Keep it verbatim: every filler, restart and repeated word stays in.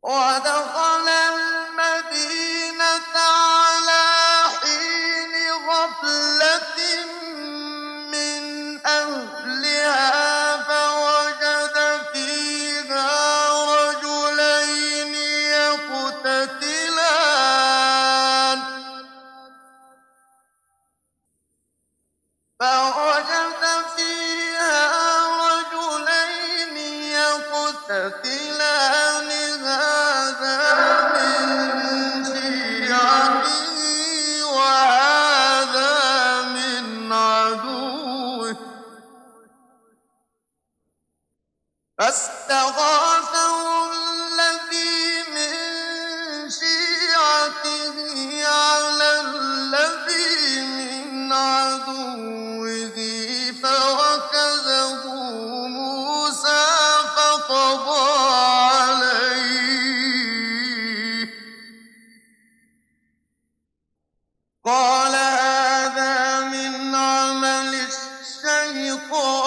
وَدَخَلَ الْمَدِينَةَ عَلَىٰ حِينِ غَفْلَةٍ مِّنْ أَهْلِهَا فَوَجَدَ فِيهَا رَجُلَيْنِ يَقْتَتِلَانِ هَٰذَا مِن شِيعَتِهِ وَهَٰذَا مِنْ عَدُوِّهِ ۖ فَاسْتَغَاثَهُ الَّذِي مِن شِيعَتِهِ عَلَى الَّذِي مِنْ عَدُوِّهِ فَوَكَزَهُ مُوسَىٰ فَقَضَىٰ عَلَيْهِ ۖ قَالَ هَٰذَا مِنْ عَمَلِ الشَّيْطَانِ